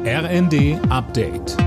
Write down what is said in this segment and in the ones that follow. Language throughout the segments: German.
RND Update.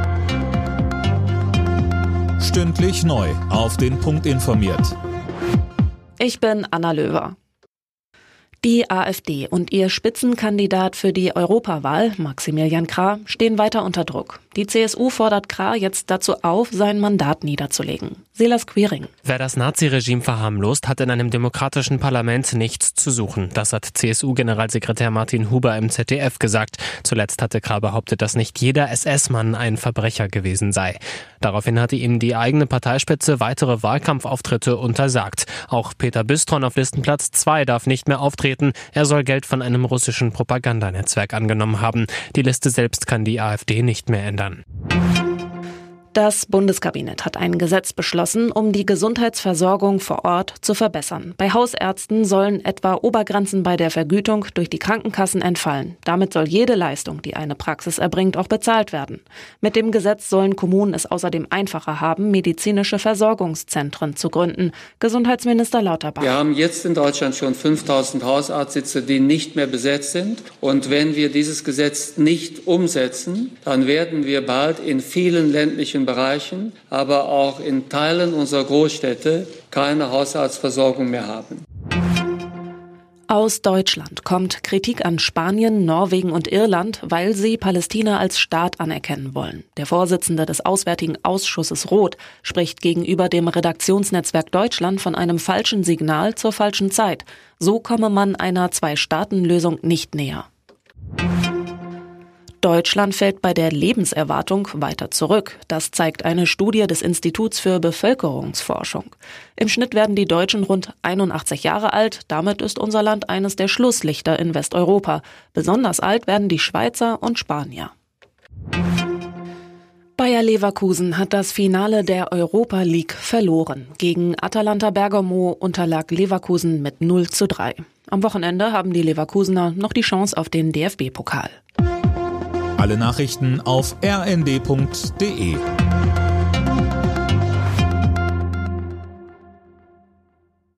Stündlich neu auf den Punkt informiert. Ich bin Anna Löwer. Die AfD und ihr Spitzenkandidat für die Europawahl, Maximilian Krah, stehen weiter unter Druck. Die CSU fordert Krah jetzt dazu auf, sein Mandat niederzulegen. Silas Quiring. Wer das Naziregime verharmlost, hat in einem demokratischen Parlament nichts zu suchen. Das hat CSU-Generalsekretär Martin Huber im ZDF gesagt. Zuletzt hatte Krah behauptet, dass nicht jeder SS-Mann ein Verbrecher gewesen sei. Daraufhin hatte ihm die eigene Parteispitze weitere Wahlkampfauftritte untersagt. Auch Peter Büstron auf Listenplatz 2 darf nicht mehr auftreten. Er soll Geld von einem russischen Propagandanetzwerk angenommen haben. Die Liste selbst kann die AfD nicht mehr ändern. Das Bundeskabinett hat ein Gesetz beschlossen, um die Gesundheitsversorgung vor Ort zu verbessern. Bei Hausärzten sollen etwa Obergrenzen bei der Vergütung durch die Krankenkassen entfallen. Damit soll jede Leistung, die eine Praxis erbringt, auch bezahlt werden. Mit dem Gesetz sollen Kommunen es außerdem einfacher haben, medizinische Versorgungszentren zu gründen. Gesundheitsminister Lauterbach. Wir haben jetzt in Deutschland schon 5000 Hausarztsitze, die nicht mehr besetzt sind. Und wenn wir dieses Gesetz nicht umsetzen, dann werden wir bald in vielen ländlichen Bereichen, aber auch in Teilen unserer Großstädte keine Hausarztversorgung mehr haben. Aus Deutschland kommt Kritik an Spanien, Norwegen und Irland, weil sie Palästina als Staat anerkennen wollen. Der Vorsitzende des Auswärtigen Ausschusses Roth spricht gegenüber dem Redaktionsnetzwerk Deutschland von einem falschen Signal zur falschen Zeit. So komme man einer Zwei-Staaten-Lösung nicht näher. Deutschland fällt bei der Lebenserwartung weiter zurück. Das zeigt eine Studie des Instituts für Bevölkerungsforschung. Im Schnitt werden die Deutschen rund 81 Jahre alt. Damit ist unser Land eines der Schlusslichter in Westeuropa. Besonders alt werden die Schweizer und Spanier. Bayer Leverkusen hat das Finale der Europa League verloren. Gegen Atalanta Bergamo unterlag Leverkusen mit 0:3. Am Wochenende haben die Leverkusener noch die Chance auf den DFB-Pokal. Alle Nachrichten auf rnd.de.